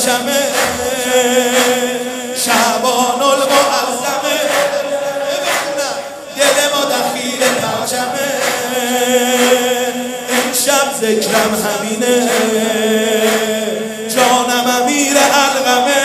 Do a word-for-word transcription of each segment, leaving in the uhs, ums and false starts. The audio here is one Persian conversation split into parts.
پرچمه شعبان المعظمه دل ما دخیل پرچمه امشب ذکرم همینه جانم امیر علقمه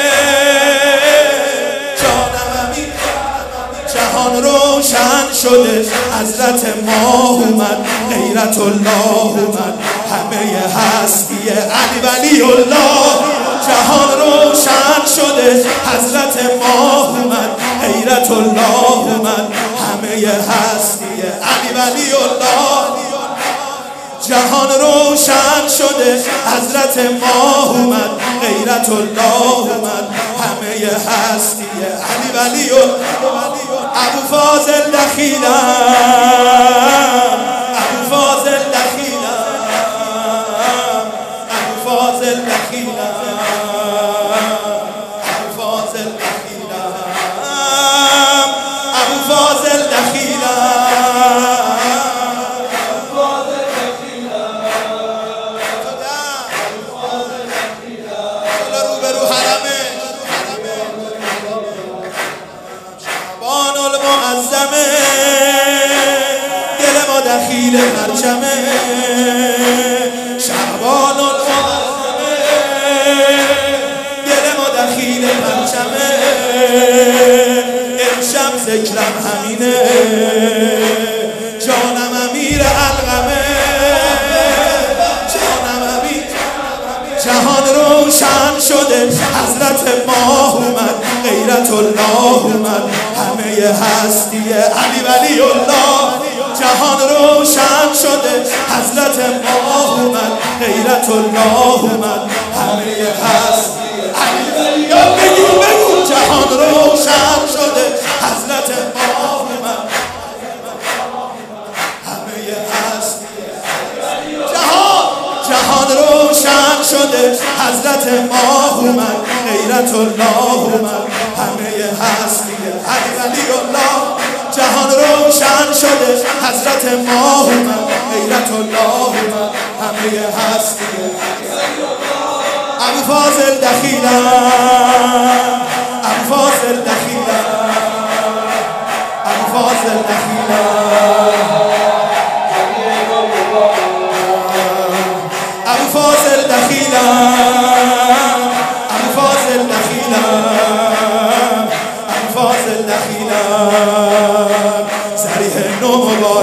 جانم امیر جهان روشن شده حضرت ماه اومد غیرت الله اومد همه هستی علی ولی الله جهان روشن شده حضرت ماه اومد غیرت الله اومد همه هستی علی ولی الله جهان روشن شده حضرت ماه اومد غیرت الله اومد همه هستی علی ولی ابو فاضل دخیلم ابو فاضل دخیلم ابو فاضل دخیلم ابو فاضل دخیلم ابو فاضل دخیلم المعظمه دل ما دخیل پرچمه شعبان المعظمه دل ما دخیل پرچمه امشب ذکرم همینه جانم امیر علقمه جانم امیر جهان روشن شده حضرت ماه اومد غیرت الله اومد همه هستی علی ولی الله جهان روشن شده حضرت ماه اومد غیرت الله اومد همه هستی علی ولی الله بگو بگو جهان روشن شده حضرت ماه اومد همه هستی جهان جهان روشن شده حضرت ماه اومد غیرت الله اومد همه هستی علی ولی الله جهان روشن شده حضرت ماه اومد غیرت الله اومد همه هستی ابو فاضل دخیلم ابو فاضل دخیلم ابو فاضل دخیلم ابو فاضل دخیلم ابو فاضل دخیلم ابو فاضل دخیلم صریح نو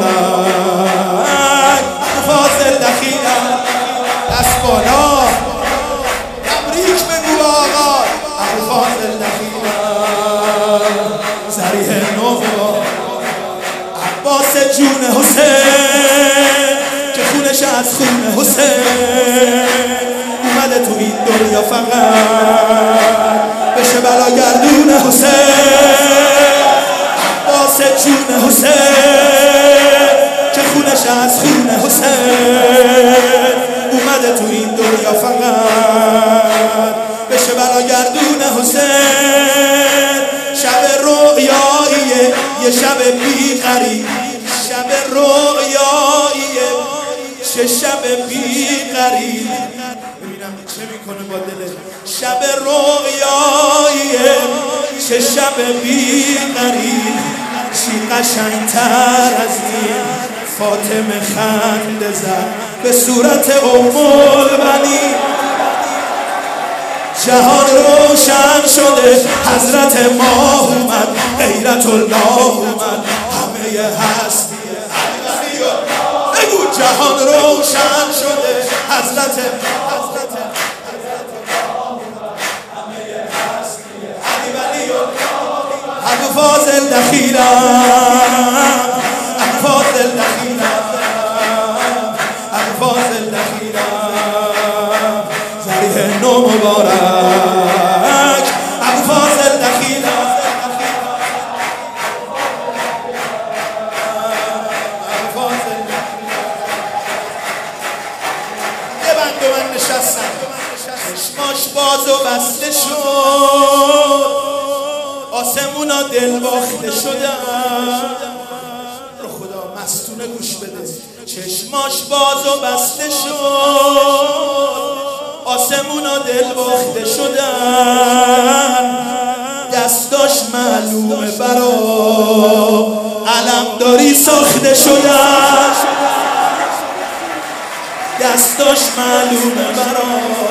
مبارک ابو فاضل دخیلم دست بالا تبریک بگو آقا ابو فاضل دخیلم صریح نو مبارک عباس جون حسین که خونش از خون حسین اومده تو این دنیا فقط بشه بلاگردون حسین عباس جون حسین که خونش از خون حسین اومده تو این دنیا فقط بشه بلاگردون حسین شب رویاییه یه شب بیقری شب رویاییه چه شب بیقری ببینم چه میکنه با دلش شب رویاییه چه شب بیقری چی قشنگتر از این فاطمه خنده زد به صورت ام البنین جهان روشن شده حضرت ماه اومد غیرت الله اومد همه هستی بگو جهان روشن شده حضرت حضرت همه هستی علی ولی ابو فاضل دخیلم ابو فاضل دخیلم ابو فاضل دخیلم صریح نو مبارک ابو فاضل دخیلم چشماش باز و بسته شد آسمونا دل باخته شدن رو خدا مستونه گوش بده چشماش باز و بسته شد آسمونا دل باخته شدن، دستاش معلومه برا علمداری ساخته شدن، دستاش معلومه برا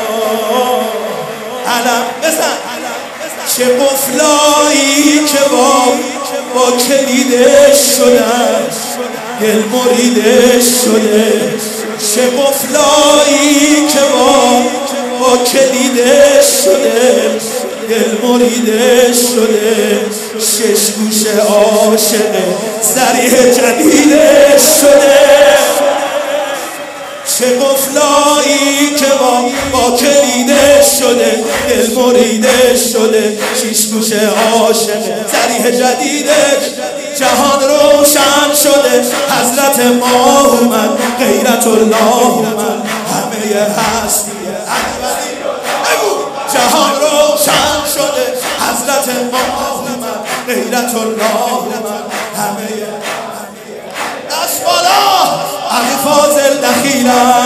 علم بزن. چه قفلایی که با با کلیدش شدن دل مریدش شده، چه قفلایی که با با کلیدش شده دل مریدش شده، شش گوشه عاشق ذریح جدیدش شده، چه قفلایی که با با کلیدش شده دل مریدش شده، شش گوشه عاشق ذریح جدیدش. جهان روشن شده، حضرت ما اومد، غیرت الله اومد، همه هستی جهان روشن شده، حضرت ما اومد، غیرت الله اومد، همه دست بالا. علی فاضل دخیلم